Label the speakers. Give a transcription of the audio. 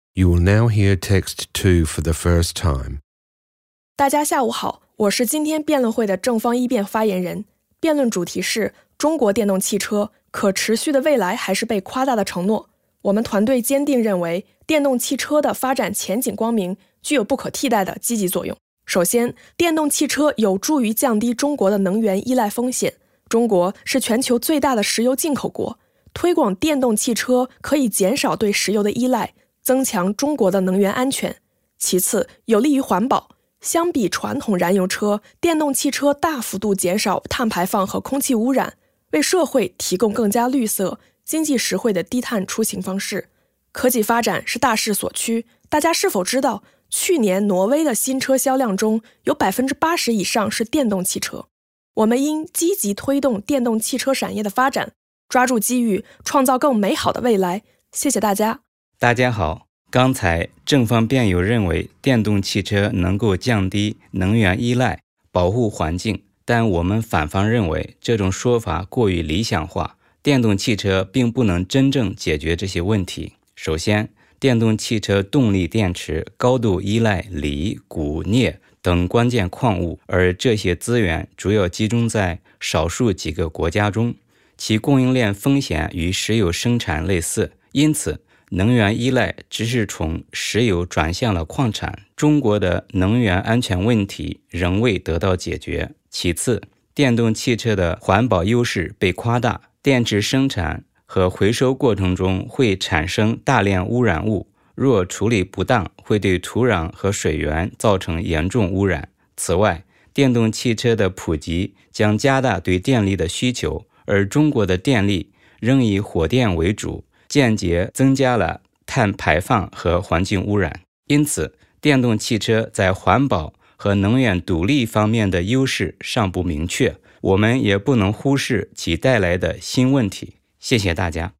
Speaker 1: You will now hear text 2 for the first time.
Speaker 2: 大家下午好，我是今天辩论会的正方一辩发言人。辩论主题是中国电动汽车可持续的未来还是被夸大的承诺。我们团队坚定认为，电动汽车的发展前景光明，具有不可替代的积极作用。首先，电动汽车有助于降低中国的能源依赖风险。中国是全球最大的石油进口国，推广电动汽车可以减少对石油的依赖，增强中国的能源安全。其次，有利于环保。相比传统燃油车，电动汽车大幅度减少碳排放和空气污染，为社会提供更加绿色、经济实惠的低碳出行方式。科技发展是大势所趋，大家是否知道，去年挪威的新车销量中有 80% 以上是电动汽车。我们应积极推动电动汽车产业的发展，抓住机遇，创造更美好的未来。谢谢大家。
Speaker 3: 大家好，刚才正方辩友认为电动汽车能够降低能源依赖，保护环境，但我们反方认为这种说法过于理想化，电动汽车并不能真正解决这些问题。首先，电动汽车动力电池高度依赖锂、钴、镍等关键矿物，而这些资源主要集中在少数几个国家中，其供应链风险与石油生产类似，因此能源依赖只是从石油转向了矿产。中国的能源安全问题仍未得到解决。其次，电动汽车的环保优势被夸大，电池生产和回收过程中会产生大量污染物，若处理不当，会对土壤和水源造成严重污染。此外，电动汽车的普及将加大对电力的需求，而中国的电力仍以火电为主，间接增加了碳排放和环境污染。因此，电动汽车在环保和能源独立方面的优势尚不明确，我们也不能忽视其带来的新问题。谢谢大家。